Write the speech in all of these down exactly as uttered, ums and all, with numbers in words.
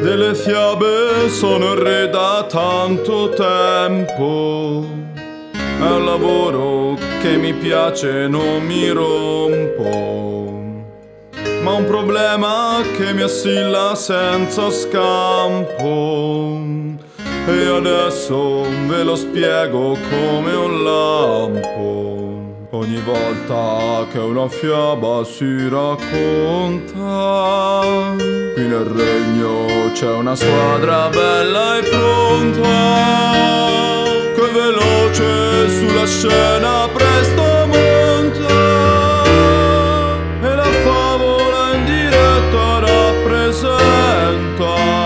delle fiabe sono il re da tanto tempo. È un lavoro che mi piace, non mi rompo, ma un problema che mi assilla senza scampo. E adesso ve lo spiego come un lampo. Ogni volta che una fiaba si racconta, qui nel regno c'è una squadra bella e pronta, che veloce sulla scena presto monta, e la favola in diretta rappresenta.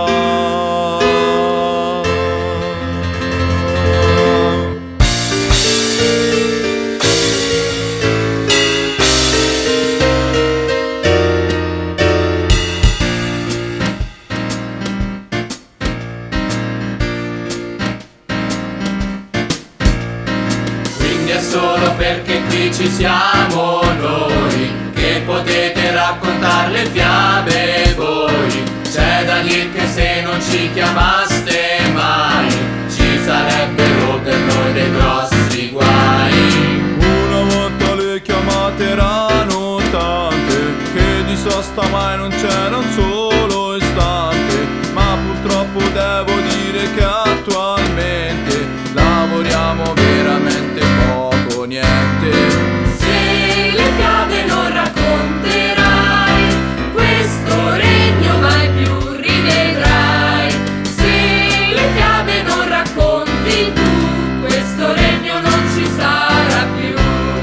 È solo perché qui ci siamo noi che potete raccontare le fiabe voi. C'è da dire che se non ci chiamaste mai ci sarebbero per noi dei grossi guai. Una volta le chiamate erano tante, che di sosta mai non c'era un solo istante, ma purtroppo devo dire che attualmente lavoriamo veramente poco, niente. Se le fiabe non racconterai, questo regno mai più rivedrai. Se le fiabe non racconti tu, questo regno non ci sarà più.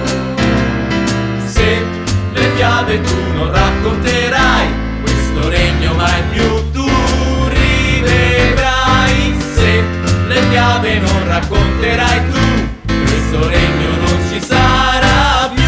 Se le fiabe tu non racconterai, questo regno mai più tu rivedrai. Se le fiabe non racconterai tu, questo regno non ci sarà più.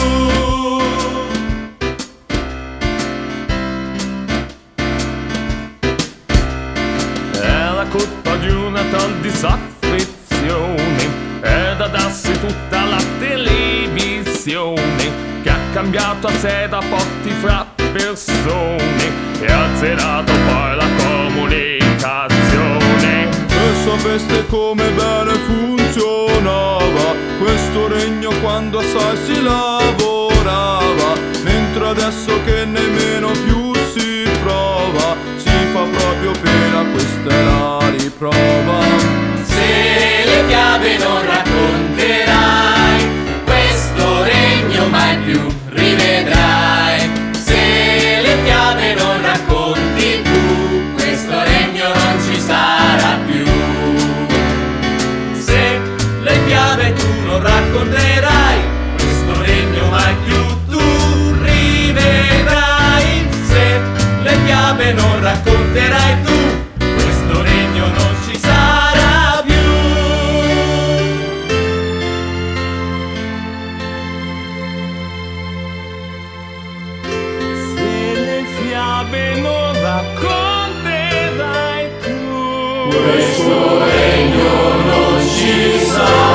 È la colpa di una tal disaffezione, è da darsi tutta la televisione, che ha cambiato a sede a posti fra persone e ha azzerato poi la comunicazione. Se sapeste come bene funzionava questo regno quando assai si lavorava, mentre adesso che nemmeno più si prova, si fa proprio pena, questa è la riprova. Se le fiabe non racconterai, questo regno mai più rivedrai. Se le fiabe non racconti tu, questo regno non ci sarà più. Se le fiabe tu non racconterai, questo regno mai più tu rivedrai. Se le fiabe non racconterai tu, questo regno non ci sarà più. Se le fiabe non racconterai tu, Questo regno non ci sarà.